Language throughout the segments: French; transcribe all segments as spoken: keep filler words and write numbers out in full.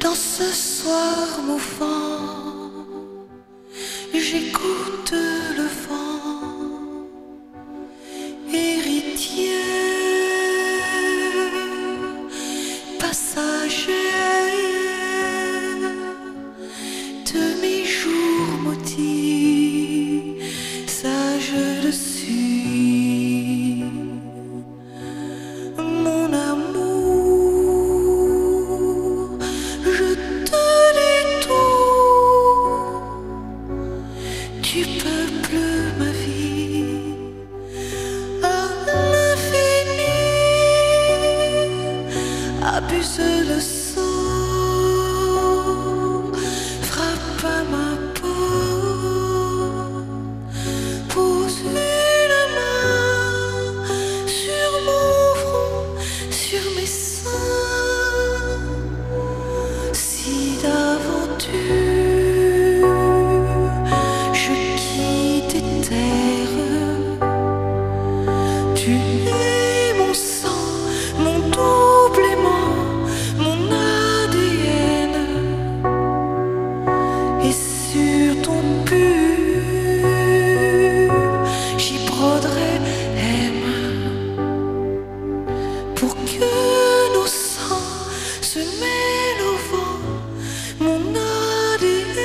Dans ce soir mouvant, j'écoute le vent, héritier, passager de mes jours maudits, ça je le suis. Mon amour, je te dis tout, tu peuples ma vie à l'infini, abuse le sort, frappe à ma porte, pose une main sur mon front, sur mes seins. Si d'aventure je quitte tes terres, tu es mon sang, mon double aimant, mon A D N, et sur ton pull j'y broderai M pour que nos sangs se mêlent au vent, mon A D N.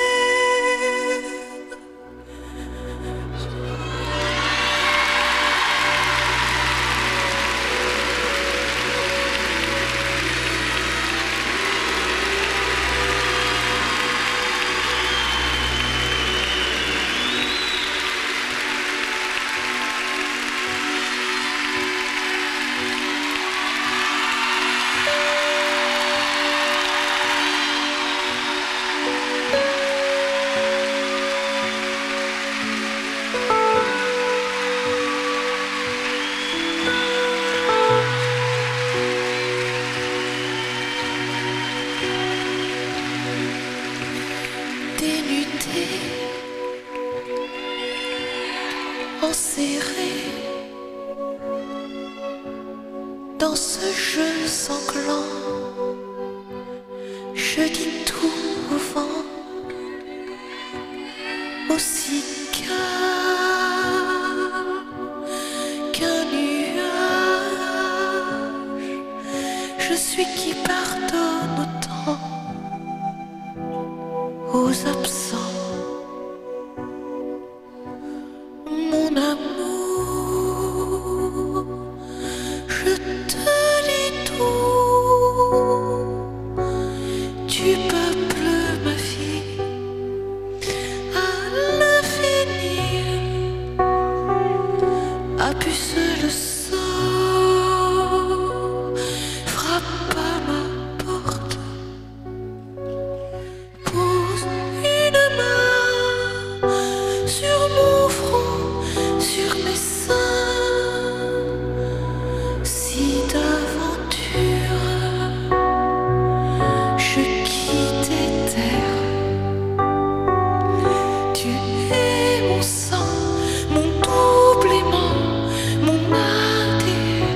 Dénudé, enserré dans ce jeu sanglant, je dis tout au vent, aussi calme qu'un nuage. Je suis qui pardonne autant aux absents. Mon amour, je te dis tout, tu peuples ma vie à l'infini, abuse le sort, frappe à ma porte, pose une main sur mon front, sur mes seins. Si d'aventure je quitte tes terres, tu es mon sang, mon double aimant, mon A D N.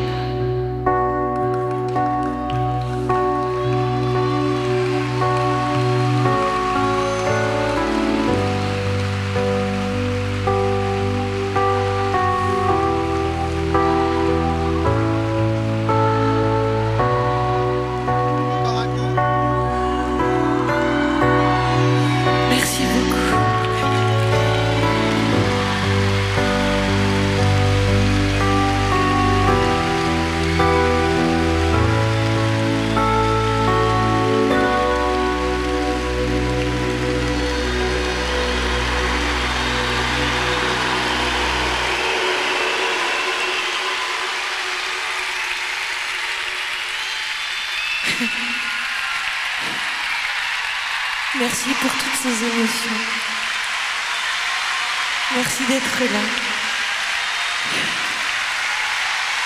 Merci beaucoup. Merci pour toutes ces émotions. Merci d'être là.